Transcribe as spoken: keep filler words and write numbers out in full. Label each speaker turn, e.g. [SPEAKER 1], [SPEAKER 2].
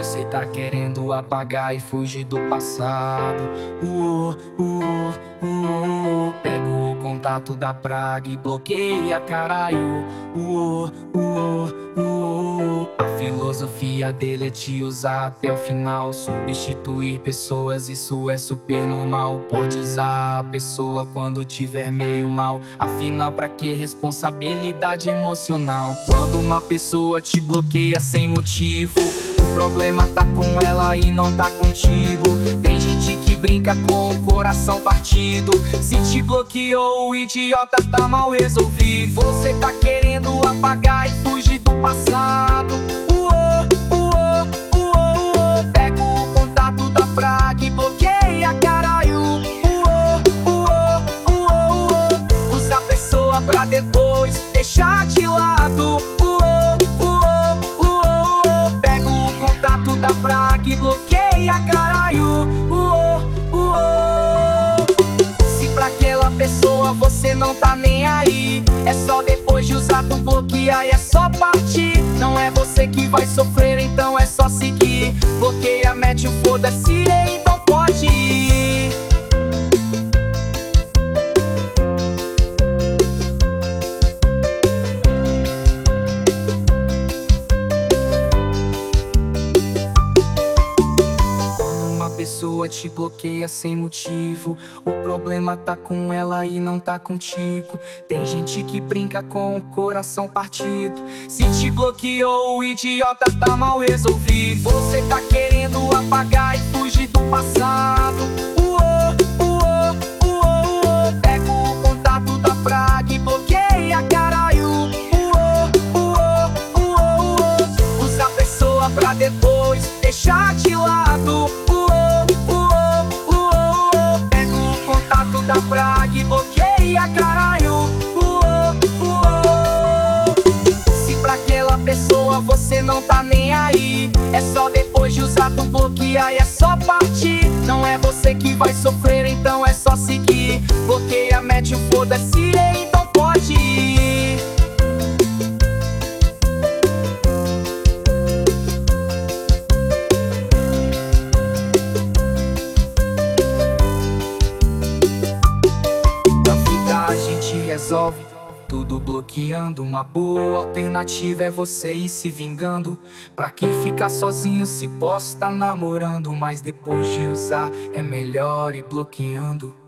[SPEAKER 1] Você tá querendo apagar e fugir do passado. Uô, uô, uô. Pega o contato da praga e bloqueia, caralho. Uô, uô, uô. A filosofia dele é te usar até o final. Substituir pessoas, isso é super normal. Pode usar a pessoa quando tiver meio mal. Afinal, pra que responsabilidade emocional? Quando uma pessoa te bloqueia sem motivo, o problema tá com ela e não tá contigo. Tem gente que brinca com o coração partido. Se te bloqueou, o idiota tá mal resolvido. Você tá querendo apagar e fugir do passado. Uô, uô, uô, uô. Pega o contato da praga e bloqueia, caralho. Uô, uô, uô, uô. Usa a pessoa pra depois deixar de lado. Da praga e bloqueia, caralho. Uô, uô. Se pra aquela pessoa você não tá nem aí, é só depois de usar tu bloquear e é só partir. Não é você que vai sofrer, então é só seguir. Bloqueia, mete o foda-se, então pode ir. Pessoa te bloqueia sem motivo, o problema tá com ela e não tá contigo. Tem gente que brinca com o coração partido. Se te bloqueou, o idiota tá mal resolvido. Você tá querendo apagar e fugir do passado. Uô, uô, uô, uô. Pega o contato da praga e bloqueia, caralho. Uô, uô, uô, uô. Usa a pessoa pra depois deixar de lado. Da praga e bloqueia, caralho. Uô, uô. Se pra aquela pessoa você não tá nem aí, é só depois de usar tu bloquear e é só partir. Não é você que vai sofrer, então é só seguir. Bloqueia, mete o foda-se, então pode ir. Resolve tudo bloqueando. Uma boa alternativa é você ir se vingando. Pra quem fica sozinho se posta namorando, mas depois de usar é melhor ir bloqueando.